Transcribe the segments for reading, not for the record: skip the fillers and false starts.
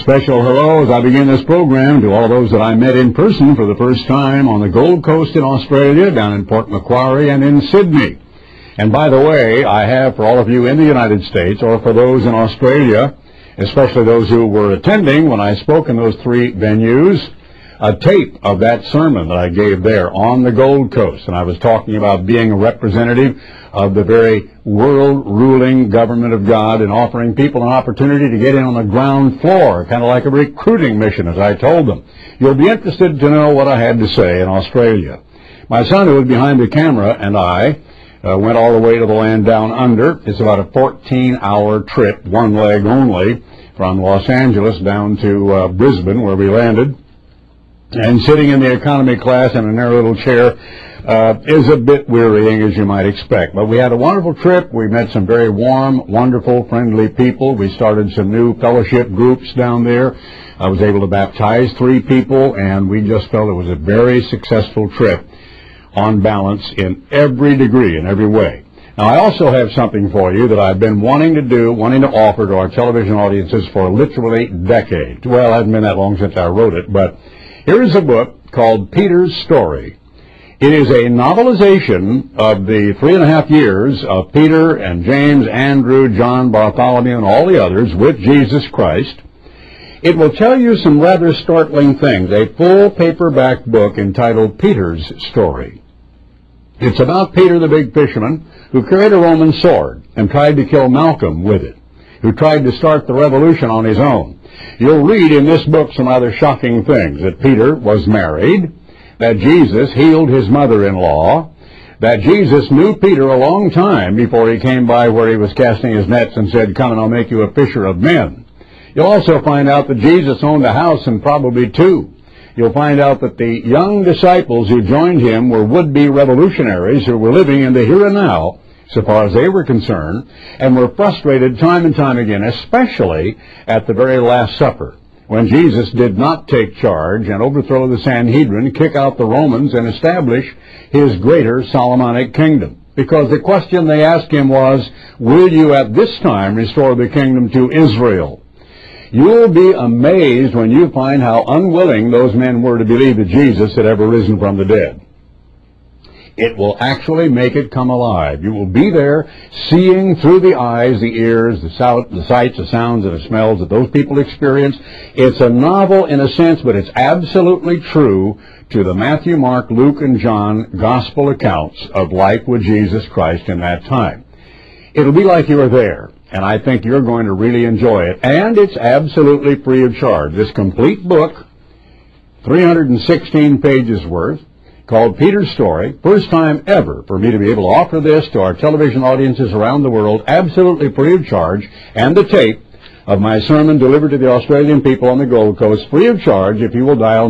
Special hello as I begin this program to all those that I met in person for the first time on the Gold Coast in Australia, down in Port Macquarie and in Sydney. And by the way, I have for all of you in the United States, or for those in Australia, especially those who were attending when I spoke in those three venues, a tape of that sermon that I gave there on the Gold Coast. And I was talking about being a representative of the very world-ruling government of God and offering people an opportunity to get in on the ground floor, kind of like a recruiting mission, as I told them. You'll be interested to know what I had to say in Australia. My son, who was behind the camera, and I went all the way to the land down under. It's about a 14-hour trip, one leg only, from Los Angeles down to Brisbane, where we landed. And sitting in the economy class in a narrow little chair is a bit wearying, as you might expect. But we had a wonderful trip. We met some very warm, wonderful, friendly people. We started some new fellowship groups down there. I was able to baptize 3 people, and we just felt it was a very successful trip on balance in every degree, in every way. Now, I also have something for you that I've been wanting to offer to our television audiences for literally decades. Well, it hasn't been that long since I wrote it, but here is a book called Peter's Story. It is a novelization of the 3.5 years of Peter and James, Andrew, John, Bartholomew, and all the others with Jesus Christ. It will tell you some rather startling things. A full paperback book entitled Peter's Story. It's about Peter the big fisherman who carried a Roman sword and tried to kill Malcolm with it, who tried to start the revolution on his own. You'll read in this book some rather shocking things, that Peter was married, that Jesus healed his mother-in-law, that Jesus knew Peter a long time before he came by where he was casting his nets and said, "Come and I'll make you a fisher of men." You'll also find out that Jesus owned a house and probably 2. You'll find out that the young disciples who joined him were would-be revolutionaries who were living in the here and now, so far as they were concerned, and were frustrated time and time again, especially at the very Last Supper, when Jesus did not take charge and overthrow the Sanhedrin, kick out the Romans, and establish his greater Solomonic kingdom. Because the question they asked him was, will you at this time restore the kingdom to Israel? You'll be amazed when you find how unwilling those men were to believe that Jesus had ever risen from the dead. It will actually make it come alive. You will be there seeing through the eyes, the ears, the sights, the sounds, and the smells that those people experienced. It's a novel in a sense, but it's absolutely true to the Matthew, Mark, Luke, and John gospel accounts of life with Jesus Christ in that time. It'll be like you were there, and I think you're going to really enjoy it. And it's absolutely free of charge. This complete book, 316 pages worth, called Peter's Story. First time ever for me to be able to offer this to our television audiences around the world, absolutely free of charge, and the tape of my sermon delivered to the Australian people on the Gold Coast, free of charge, if you will dial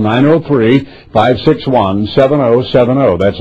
903-561-7070. That's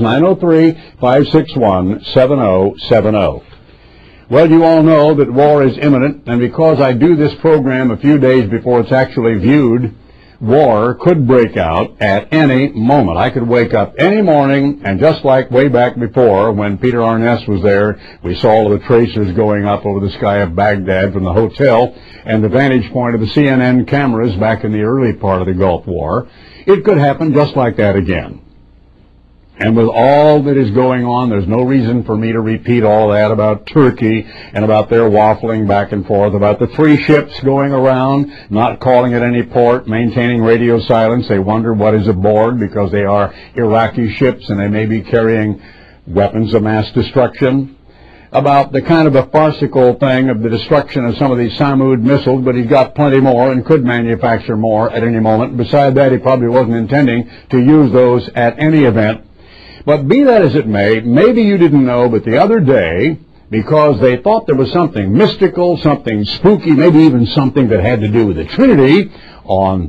903-561-7070. Well, you all know that war is imminent, and because I do this program a few days before it's actually viewed, war could break out at any moment. I could wake up any morning, and just like way back before when Peter Arness was there, we saw all the tracers going up over the sky of Baghdad from the hotel and the vantage point of the CNN cameras back in the early part of the Gulf War. It could happen just like that again. And with all that is going on, there's no reason for me to repeat all that about Turkey and about their waffling back and forth, about the 3 ships going around, not calling at any port, maintaining radio silence. They wonder what is aboard because they are Iraqi ships and they may be carrying weapons of mass destruction. About the kind of a farcical thing of the destruction of some of these Samud missiles, but he's got plenty more and could manufacture more at any moment. Besides that, he probably wasn't intending to use those at any event. But be that as it may, maybe you didn't know, but the other day, because they thought there was something mystical, something spooky, maybe even something that had to do with the Trinity, on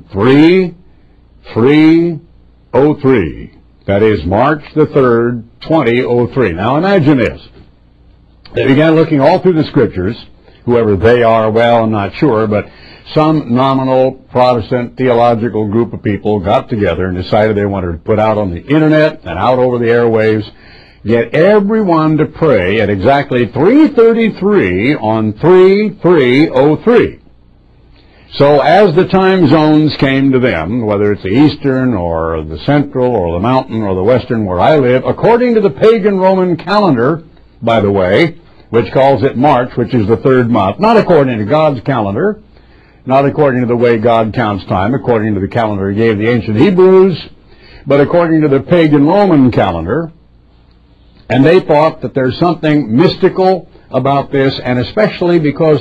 3/3/03, that is March the 3rd, 2003. Now imagine this. They began looking all through the Scriptures, whoever they are, well, I'm not sure, but some nominal Protestant theological group of people got together and decided they wanted to put out on the internet and out over the airwaves, get everyone to pray at exactly 3:33 on 3/3/03. So as the time zones came to them, whether it's the eastern or the central or the mountain or the western where I live, according to the pagan Roman calendar, by the way, which calls it March, which is the third month, not according to God's calendar, not according to the way God counts time, according to the calendar he gave the ancient Hebrews, but according to the pagan Roman calendar. And they thought that there's something mystical about this, and especially because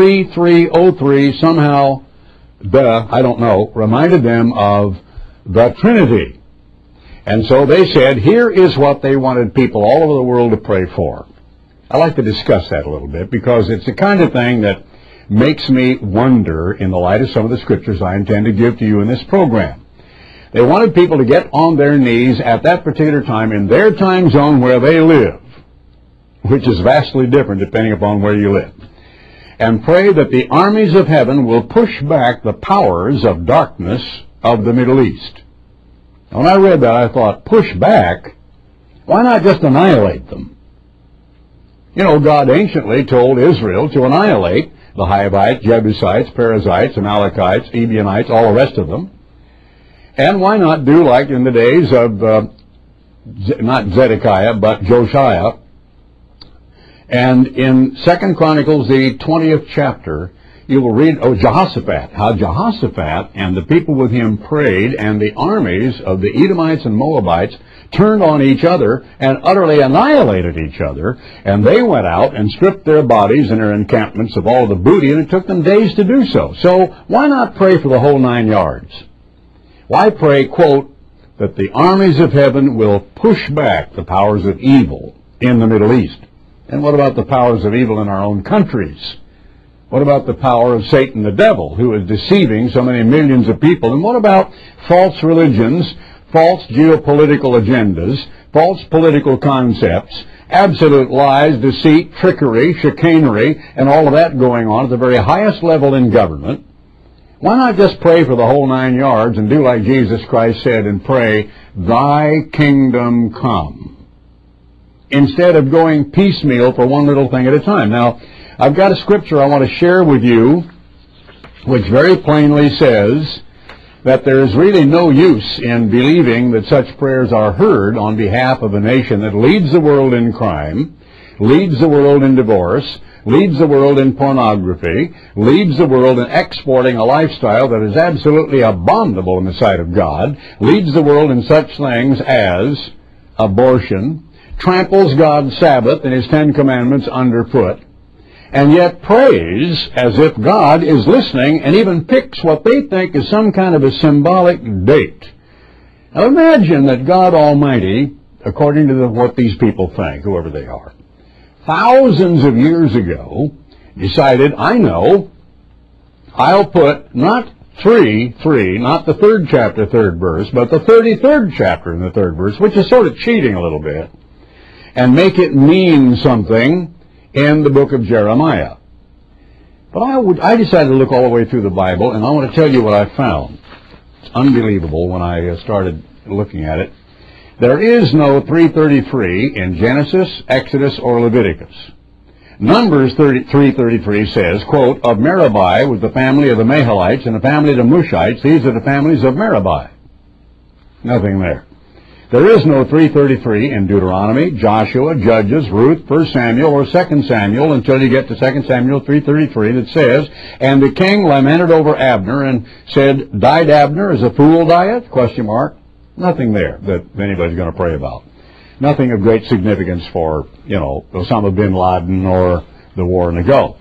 3303 somehow, reminded them of the Trinity. And so they said, here is what they wanted people all over the world to pray for. I'd like to discuss that a little bit, because it's the kind of thing that makes me wonder in the light of some of the scriptures I intend to give to you in this program. They wanted people to get on their knees at that particular time in their time zone where they live, which is vastly different depending upon where you live, and pray that the armies of heaven will push back the powers of darkness of the Middle East. When I read that, I thought, push back? Why not just annihilate them? You know, God anciently told Israel to annihilate the Hivites, Jebusites, Perizzites, Amalekites, Ebionites, all the rest of them. And why not do like in the days of, not Zedekiah, but Josiah. And in 2 Chronicles, the 20th chapter, you will read, Jehoshaphat, how Jehoshaphat and the people with him prayed, and the armies of the Edomites and Moabites turned on each other and utterly annihilated each other, and they went out and stripped their bodies and their encampments of all the booty, and it took them days to do so. So why not pray for the whole 9 yards? Why pray, quote, that the armies of heaven will push back the powers of evil in the Middle East? And what about the powers of evil in our own countries? What about the power of Satan the devil, who is deceiving so many millions of people? And what about false religions, false geopolitical agendas, false political concepts, absolute lies, deceit, trickery, chicanery, and all of that going on at the very highest level in government? Why not just pray for the whole 9 yards and do like Jesus Christ said and pray, thy kingdom come, instead of going piecemeal for one little thing at a time? Now, I've got a scripture I want to share with you which very plainly says that there is really no use in believing that such prayers are heard on behalf of a nation that leads the world in crime, leads the world in divorce, leads the world in pornography, leads the world in exporting a lifestyle that is absolutely abominable in the sight of God, leads the world in such things as abortion, tramples God's Sabbath and his 10 Commandments underfoot, and yet prays as if God is listening and even picks what they think is some kind of a symbolic date. Now imagine that God Almighty, according to what these people think, whoever they are, thousands of years ago decided, I know, I'll put not 3:3, not the 3rd chapter, 3rd verse, but the 33rd chapter in the 3rd verse, which is sort of cheating a little bit, and make it mean something in the book of Jeremiah. But I decided to look all the way through the Bible, and I want to tell you what I found. It's unbelievable when I started looking at it. There is no 3:33 in Genesis, Exodus, or Leviticus. Numbers 3:33 says, quote, of Meribah was the family of the Mahalites, and the family of the Mushites. These are the families of Meribah. Nothing there. There is no 3:33 in Deuteronomy, Joshua, Judges, Ruth, 1 Samuel, or 2 Samuel until you get to 2 Samuel 3:33 that says, and the king lamented over Abner and said, died Abner as a fool dieth? Question mark. Nothing there that anybody's going to pray about. Nothing of great significance for, Osama bin Laden or the war in the Gulf.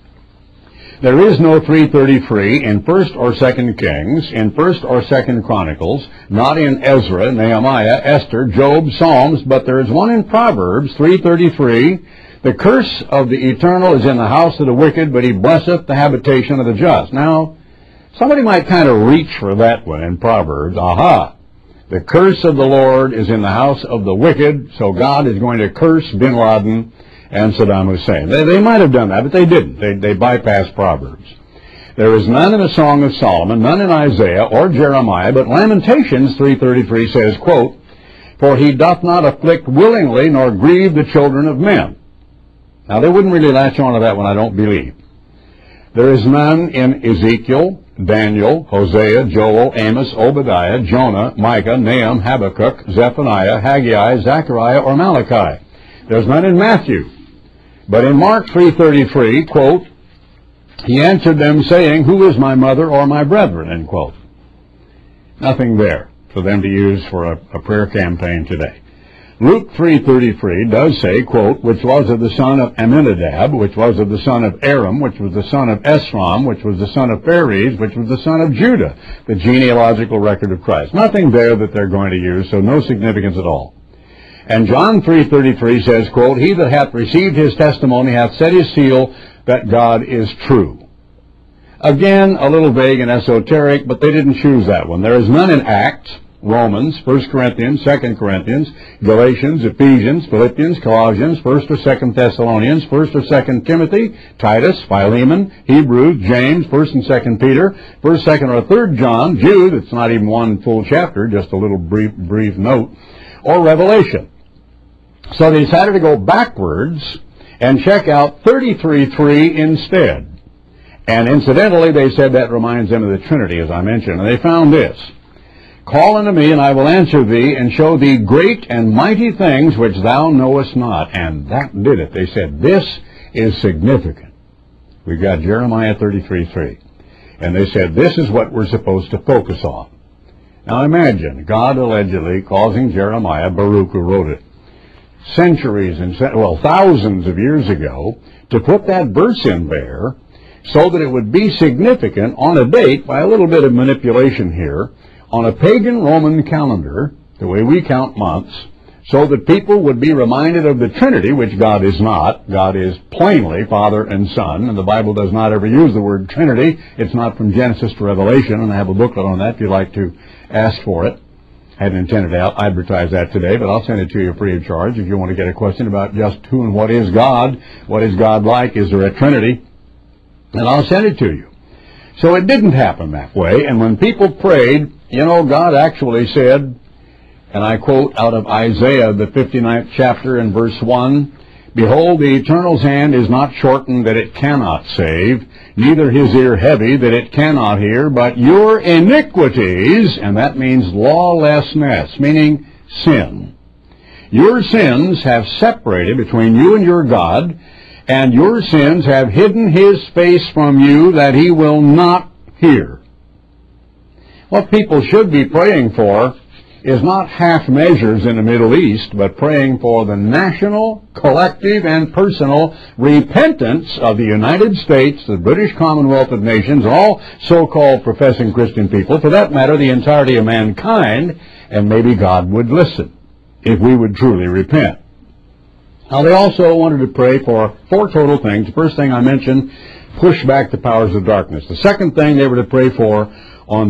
There is no 3:33 in 1st or 2nd Kings, in 1st or 2nd Chronicles, not in Ezra, Nehemiah, Esther, Job, Psalms, but there is one in Proverbs 3:33. The curse of the eternal is in the house of the wicked, but he blesseth the habitation of the just. Now, somebody might kind of reach for that one in Proverbs. Aha! The curse of the Lord is in the house of the wicked, so God is going to curse bin Laden and Saddam Hussein. They might have done that, but they didn't. They bypassed Proverbs. There is none in the Song of Solomon, none in Isaiah or Jeremiah, but Lamentations 3:33 says, quote, for he doth not afflict willingly, nor grieve the children of men. Now, they wouldn't really latch on to that one, I don't believe. There is none in Ezekiel, Daniel, Hosea, Joel, Amos, Obadiah, Jonah, Micah, Nahum, Habakkuk, Zephaniah, Haggai, Zechariah, or Malachi. There's none in Matthew. But in Mark 3:33, quote, he answered them saying, who is my mother or my brethren, end quote. Nothing there for them to use for a prayer campaign today. Luke 3:33 does say, quote, which was of the son of Amminadab, which was of the son of Aram, which was the son of Esrom, which was the son of Phares, which was the son of Judah, the genealogical record of Christ. Nothing there that they're going to use, so no significance at all. And John 3:33 says, quote, he that hath received his testimony hath set his seal that God is true. Again, a little vague and esoteric, but they didn't choose that one. There is none in Acts, Romans, 1 Corinthians, 2 Corinthians, Galatians, Ephesians, Philippians, Colossians, 1 or 2 Thessalonians, 1 or 2 Timothy, Titus, Philemon, Hebrews, James, 1 and 2 Peter, 1, 2 or 3 John, Jude, it's not even one full chapter, just a little brief note, or Revelation. So they decided to go backwards and check out 33:3 instead. And incidentally, they said that reminds them of the Trinity, as I mentioned. And they found this. Call unto me, and I will answer thee, and show thee great and mighty things which thou knowest not. And that did it. They said, this is significant. We've got Jeremiah 33:3. And they said, this is what we're supposed to focus on. Now imagine, God allegedly causing Jeremiah, Baruch who wrote it, centuries and, thousands of years ago, to put that verse in there so that it would be significant on a date, by a little bit of manipulation here, on a pagan Roman calendar, the way we count months, so that people would be reminded of the Trinity, which God is not. God is plainly Father and Son, and the Bible does not ever use the word Trinity. It's not from Genesis to Revelation, and I have a booklet on that if you'd like to ask for it. I hadn't intended to advertise that today, but I'll send it to you free of charge if you want to get a question about just who and what is God like, is there a Trinity, and I'll send it to you. So it didn't happen that way, and when people prayed, God actually said, and I quote out of Isaiah, the 59th chapter and verse 1, behold, the Eternal's hand is not shortened that it cannot save, neither his ear heavy that it cannot hear, but your iniquities, and that means lawlessness, meaning sin. Your sins have separated between you and your God, and your sins have hidden his face from you that he will not hear. What people should be praying for is not half measures in the Middle East, but praying for the national, collective, and personal repentance of the United States, the British Commonwealth of Nations, all so-called professing Christian people, for that matter, the entirety of mankind, and maybe God would listen if we would truly repent. Now, they also wanted to pray for 4 total things. The first thing I mentioned, push back the powers of darkness. The second thing they were to pray for on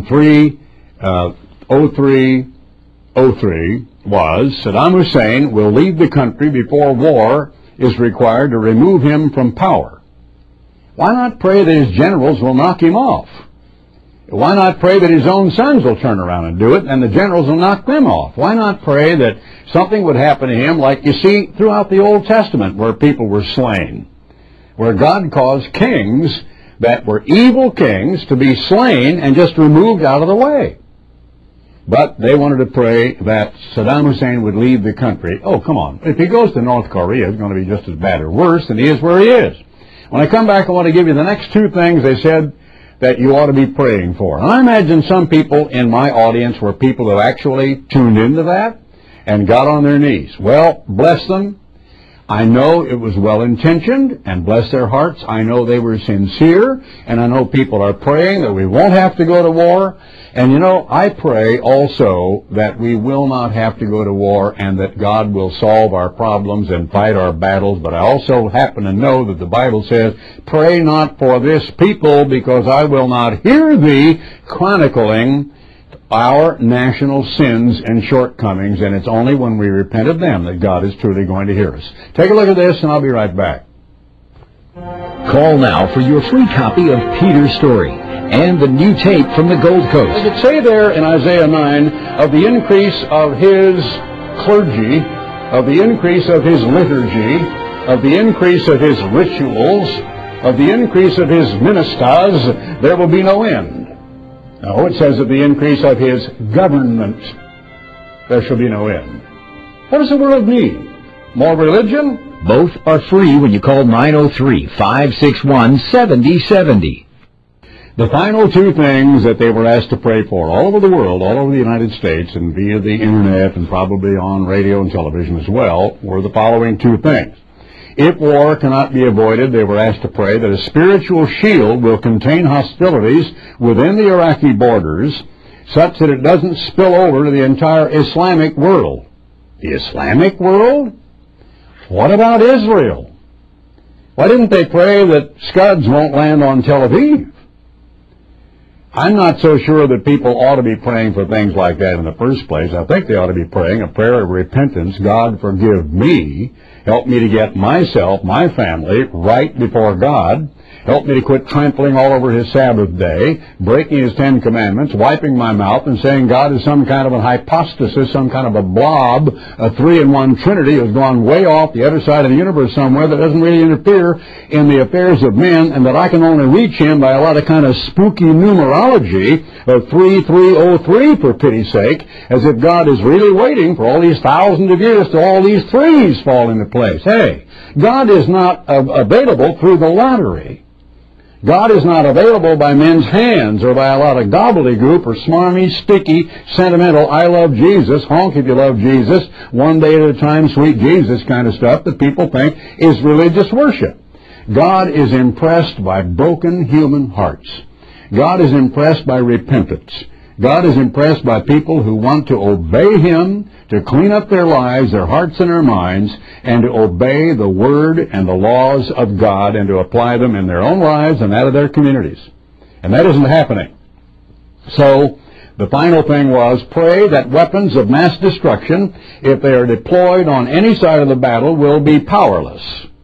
3/03/03 was Saddam Hussein will leave the country before war is required to remove him from power. Why not pray that his generals will knock him off? Why not pray that his own sons will turn around and do it and the generals will knock them off? Why not pray that something would happen to him like you see throughout the Old Testament where people were slain, where God caused kings that were evil kings to be slain and just removed out of the way? But they wanted to pray that Saddam Hussein would leave the country. Oh, come on. If he goes to North Korea, it's going to be just as bad or worse than he is where he is. When I come back, I want to give you the next 2 things they said that you ought to be praying for. And I imagine some people in my audience were people who actually tuned into that and got on their knees. Well, bless them. I know it was well-intentioned, and bless their hearts. I know they were sincere, and I know people are praying that we won't have to go to war. And I pray also that we will not have to go to war and that God will solve our problems and fight our battles. But I also happen to know that the Bible says, pray not for this people because I will not hear thee, chronicling our national sins and shortcomings, and it's only when we repent of them that God is truly going to hear us. Take a look at this, and I'll be right back. Call now for your free copy of Peter's story and the new tape from the Gold Coast. Does it say there in Isaiah 9 of the increase of his clergy, of the increase of his liturgy, of the increase of his rituals, of the increase of his ministers, there will be no end? No, it says of the increase of his government there shall be no end. What does the world need? More religion? Both are free when you call 903-561-7070. The final two things that they were asked to pray for all over the world, all over the United States, and via the internet and probably on radio and television as well, were the following two things. If war cannot be avoided, they were asked to pray that a spiritual shield will contain hostilities within the Iraqi borders such that it doesn't spill over to the entire Islamic world. The Islamic world? What about Israel? Why didn't they pray that Scuds won't land on Tel Aviv? I'm not so sure that people ought to be praying for things like that in the first place. I think they ought to be praying a prayer of repentance. God, forgive me. Help me to get myself, my family, right before God. Help me to quit trampling all over his Sabbath day, breaking his Ten Commandments, wiping my mouth, and saying God is some kind of a hypostasis, some kind of a blob, a three-in-one Trinity who's gone way off the other side of the universe somewhere that doesn't really interfere in the affairs of men, and that I can only reach him by a lot of kind of spooky numerology of 3303, for pity's sake, as if God is really waiting for all these thousands of years till all these threes fall into place. Hey, God is not available through the lottery. God is not available by men's hands or by a lot of gobbledygook or smarmy, sticky, sentimental, I love Jesus, honk if you love Jesus, one day at a time, sweet Jesus kind of stuff that people think is religious worship. God is impressed by broken human hearts. God is impressed by repentance. God is impressed by people who want to obey him, to clean up their lives, their hearts and their minds, and to obey the word and the laws of God and to apply them in their own lives and that of their communities. And that isn't happening. So the final thing was pray that weapons of mass destruction, if they are deployed on any side of the battle, will be powerless.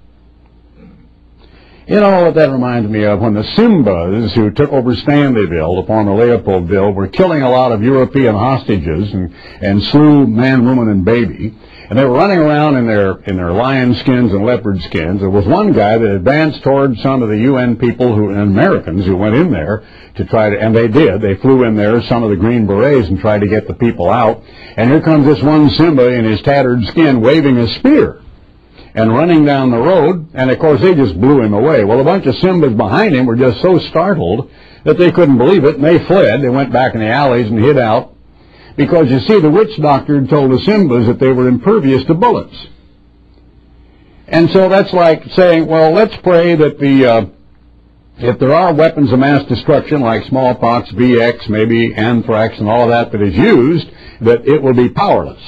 You know what that reminds me of? When the Simbas who took over Stanleyville, the former Leopoldville, were killing a lot of European hostages and slew man, woman, and baby. And they were running around in their lion skins and leopard skins. There was one guy that advanced toward some of the UN people and Americans who went in there to try to, and they did. They flew in there, some of the Green Berets, and tried to get the people out. And here comes this one Simba in his tattered skin waving a spear and running down the road, and of course they just blew him away. Well, a bunch of Simbas behind him were just so startled that they couldn't believe it, and they fled. They went back in the alleys and hid out. Because, you see, the witch doctor had told the Simbas that they were impervious to bullets. And so that's like saying, well, let's pray that if there are weapons of mass destruction like smallpox, VX, maybe anthrax and all of that is used, that it will be powerless.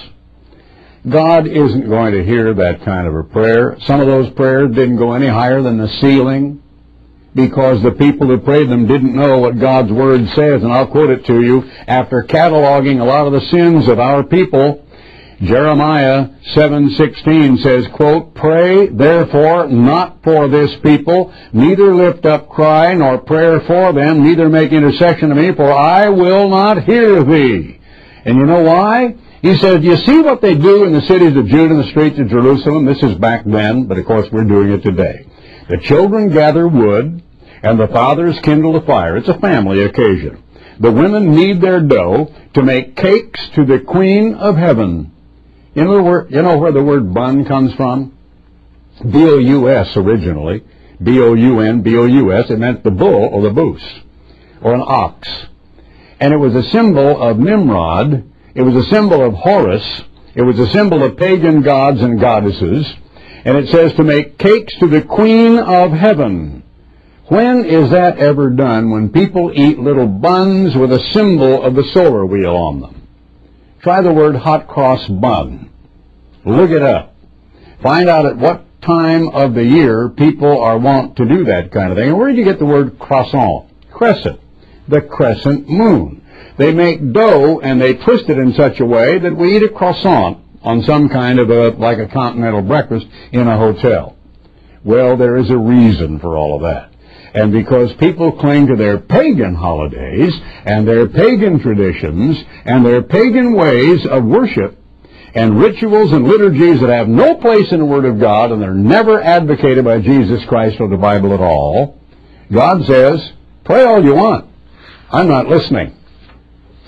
God isn't going to hear that kind of a prayer. Some of those prayers didn't go any higher than the ceiling because the people who prayed them didn't know what God's Word says. And I'll quote it to you. After cataloging a lot of the sins of our people, Jeremiah 7:16 says, quote, pray therefore not for this people, neither lift up cry nor prayer for them, neither make intercession to me, for I will not hear thee. And you know why? He said, you see what they do in the cities of Judah and the streets of Jerusalem? This is back then, but of course we're doing it today. The children gather wood, and the fathers kindle the fire. It's a family occasion. The women knead their dough to make cakes to the Queen of Heaven. You know where the word bun comes from? B-O-U-S originally. B-O-U-N, B-O-U-S. It meant the bull or the boos, or an ox. And it was a symbol of Nimrod. It was a symbol of Horus. It was a symbol of pagan gods and goddesses. And it says to make cakes to the Queen of Heaven. When is that ever done? When people eat little buns with a symbol of the solar wheel on them. Try the word hot cross bun. Look it up. Find out at what time of the year people are wont to do that kind of thing. And where did you get the word croissant? Crescent. The crescent moon. They make dough and they twist it in such a way that we eat a croissant on some kind of like a continental breakfast in a hotel. Well, there is a reason for all of that. And because people cling to their pagan holidays and their pagan traditions and their pagan ways of worship and rituals and liturgies that have no place in the Word of God and they're never advocated by Jesus Christ or the Bible at all, God says, pray all you want. I'm not listening.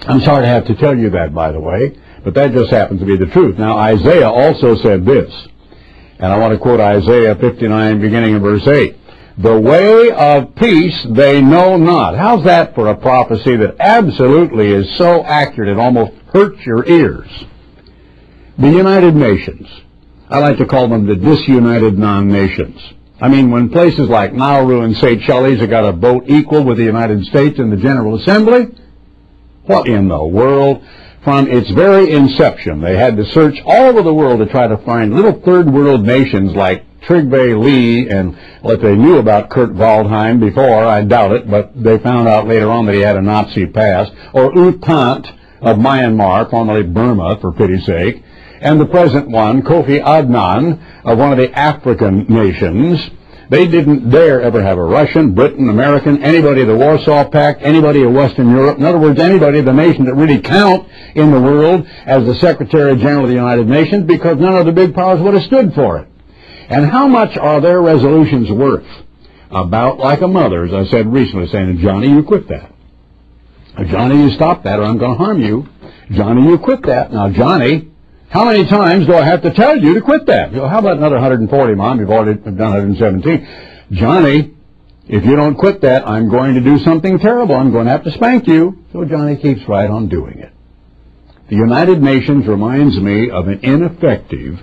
I'm sorry to have to tell you that, by the way, but that just happens to be the truth. Now, Isaiah also said this, and I want to quote Isaiah 59, beginning in verse 8. The way of peace they know not. How's that for a prophecy that absolutely is so accurate it almost hurts your ears? The United Nations. I like to call them the disunited non-nations. I mean, when places like Nauru and Seychelles have got a vote equal with the United States in the General Assembly, what in the world? From its very inception, they had to search all over the world to try to find little third world nations like Trygve Lie, and what they knew about Kurt Waldheim before, I doubt it, but they found out later on that he had a Nazi past, or U Thant of Myanmar, formerly Burma, for pity's sake, and the present one, Kofi Annan, of one of the African nations. They didn't dare ever have a Russian, Briton, American, anybody of the Warsaw Pact, anybody of Western Europe, in other words, anybody of the nation that really count in the world as the Secretary General of the United Nations, because none of the big powers would have stood for it. And how much are their resolutions worth? About like a mother, as I said recently, saying, Johnny, you quit that. Johnny, you stop that or I'm going to harm you. Johnny, you quit that. Now, Johnny, how many times do I have to tell you to quit that? You know, how about another 140, Mom? You've already done 117. Johnny, if you don't quit that, I'm going to do something terrible. I'm going to have to spank you. So Johnny keeps right on doing it. The United Nations reminds me of an ineffective,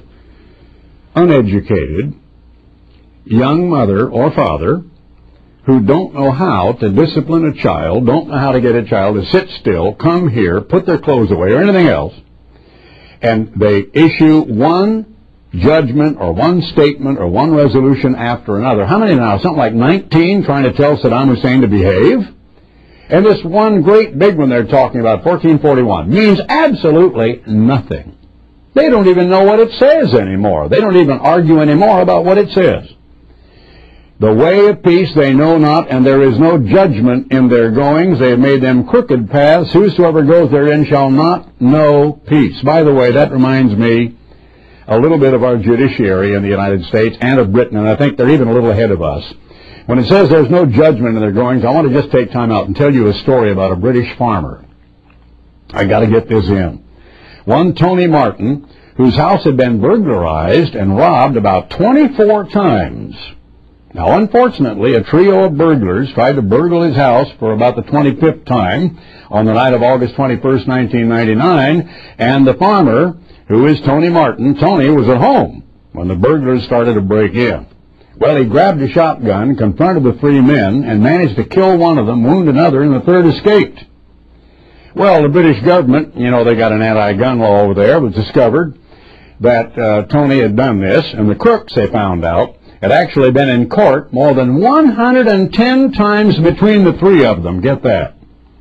uneducated young mother or father who don't know how to discipline a child, don't know how to get a child to sit still, come here, put their clothes away, or anything else, and they issue one judgment or one statement or one resolution after another. How many now? Something like 19 trying to tell Saddam Hussein to behave? And this one great big one they're talking about, 1441, means absolutely nothing. They don't even know what it says anymore. They don't even argue anymore about what it says. The way of peace they know not, and there is no judgment in their goings. They have made them crooked paths. Whosoever goes therein shall not know peace. By the way, that reminds me a little bit of our judiciary in the United States and of Britain, and I think they're even a little ahead of us. When it says there's no judgment in their goings, I want to just take time out and tell you a story about a British farmer. I got to get this in. One Tony Martin, whose house had been burglarized and robbed about 24 times. Now, unfortunately, a trio of burglars tried to burgle his house for about the 25th time on the night of August 21st, 1999, and the farmer, who is Tony Martin, Tony was at home when the burglars started to break in. Well, he grabbed a shotgun, confronted the three men, and managed to kill one of them, wound another, and the third escaped. Well, the British government, you know, they got an anti-gun law over there, was discovered that Tony had done this, and the crooks, they found out, had actually been in court more than 110 times between the three of them. Get that.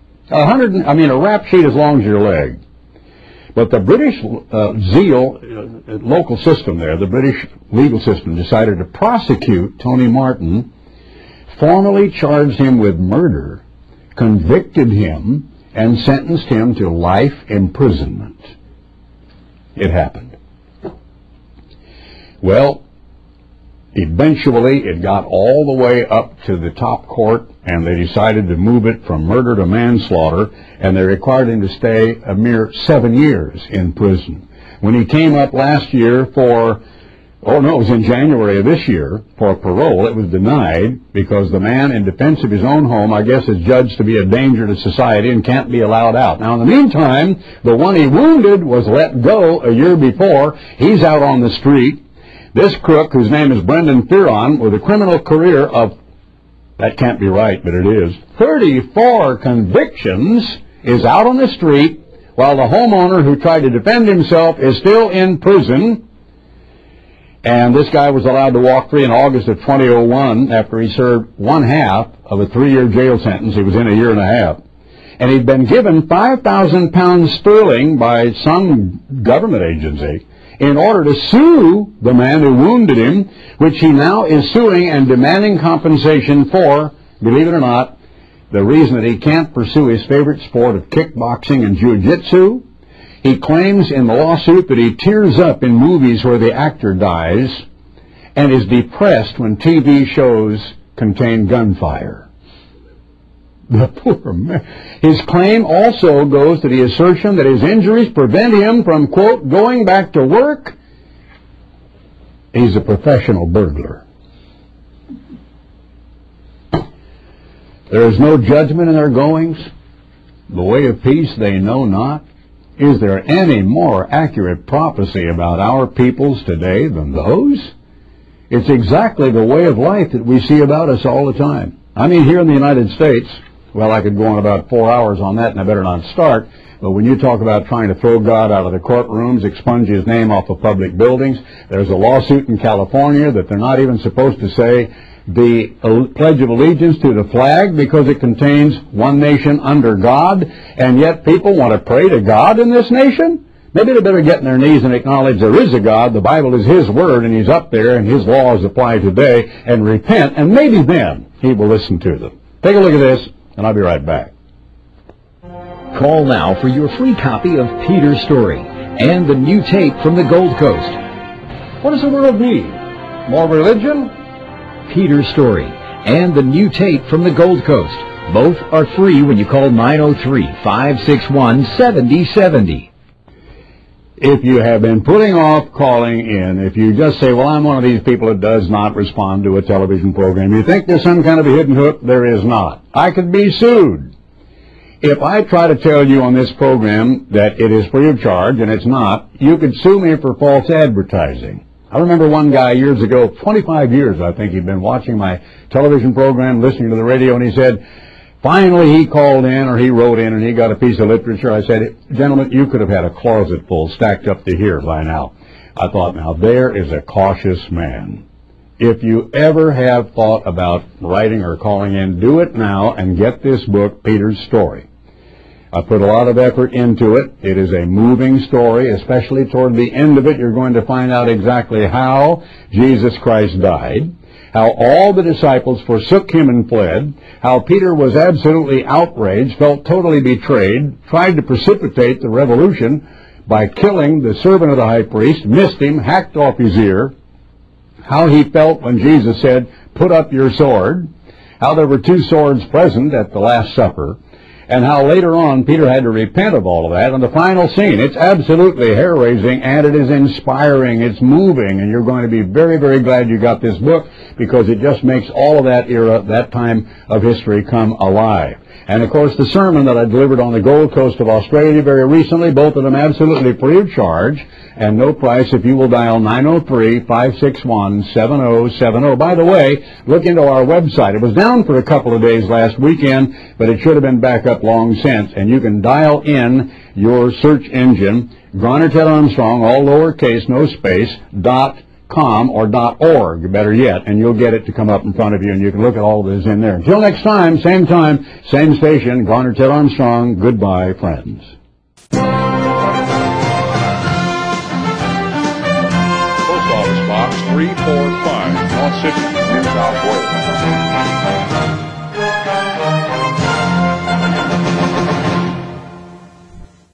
A rap sheet as long as your leg. But the British local system there, the British legal system, decided to prosecute Tony Martin, formally charged him with murder, convicted him, and sentenced him to life imprisonment. It happened. Well, eventually it got all the way up to the top court, and they decided to move it from murder to manslaughter, and they required him to stay a mere 7 years in prison. When he came up last year for, it was in January of this year, for parole, it was denied because the man, in defense of his own home, I guess is judged to be a danger to society and can't be allowed out. Now, in the meantime, the one he wounded was let go a year before. He's out on the street. This crook, whose name is Brendan Fearon, with a criminal career of, that can't be right, but it is, 34 convictions, is out on the street, while the homeowner who tried to defend himself is still in prison. And this guy was allowed to walk free in August of 2001 after he served 1/2 of a 3-year jail sentence. He was in a 1.5 years. And he'd been given £5,000 by some government agency in order to sue the man who wounded him, which he now is suing and demanding compensation for, believe it or not, the reason that he can't pursue his favorite sport of kickboxing and jiu-jitsu. He claims in the lawsuit that he tears up in movies where the actor dies and is depressed when TV shows contain gunfire. The poor man. His claim also goes to the assertion that his injuries prevent him from, quote, going back to work. He's a professional burglar. There is no judgment in their goings. The way of peace they know not. Is there any more accurate prophecy about our peoples today than those? It's exactly the way of life that we see about us all the time. I mean, here in the United States, well, I could go on about 4 hours on that, and I better not start. But when you talk about trying to throw God out of the courtrooms, expunge his name off of public buildings, there's a lawsuit in California that they're not even supposed to say the Pledge of Allegiance to the flag because it contains one nation under God, and yet people want to pray to God in this nation? Maybe they better get on their knees and acknowledge there is a God, the Bible is his word, and he's up there, and his laws apply today, and repent, and maybe then he will listen to them. Take a look at this, and I'll be right back. Call now for your free copy of Peter's Story and the new tape from the Gold Coast. What does the world need? More religion? Peter's Story and the new tape from the Gold Coast. Both are free when you call 903-561-7070. If you have been putting off calling in, if you just say, well, I'm one of these people that does not respond to a television program, you think there's some kind of a hidden hook? There is not. I could be sued. If I try to tell you on this program that it is free of charge, and it's not, you could sue me for false advertising. I remember one guy years ago, 25 years I think he'd been watching my television program, listening to the radio, and he said, finally he called in or he wrote in and he got a piece of literature. I said, gentlemen, you could have had a closet full stacked up to here by now. I thought, now there is a cautious man. If you ever have thought about writing or calling in, do it now and get this book, Peter's Story. I put a lot of effort into it. It is a moving story, especially toward the end of it. You're going to find out exactly how Jesus Christ died, how all the disciples forsook him and fled, how Peter was absolutely outraged, felt totally betrayed, tried to precipitate the revolution by killing the servant of the high priest, missed him, hacked off his ear, how he felt when Jesus said, put up your sword, how there were two swords present at the Last Supper, and how later on Peter had to repent of all of that. And the final scene, it's absolutely hair-raising, and it is inspiring, it's moving, and you're going to be very, very glad you got this book because it just makes all of that era, that time of history come alive. And, of course, the sermon that I delivered on the Gold Coast of Australia very recently, both of them absolutely free of charge and no price if you will dial 903-561-7070. By the way, look into our website. It was down for a couple of days last weekend, but it should have been back up long since. And you can dial in your search engine, Garner Ted Armstrong, all lowercase, no space, .com or .org, better yet, and you'll get it to come up in front of you, and you can look at all of this in there. Until next time, same station, Garner Ted Armstrong. Goodbye, friends. Post Office Box 345, North Sydney, New South Wales.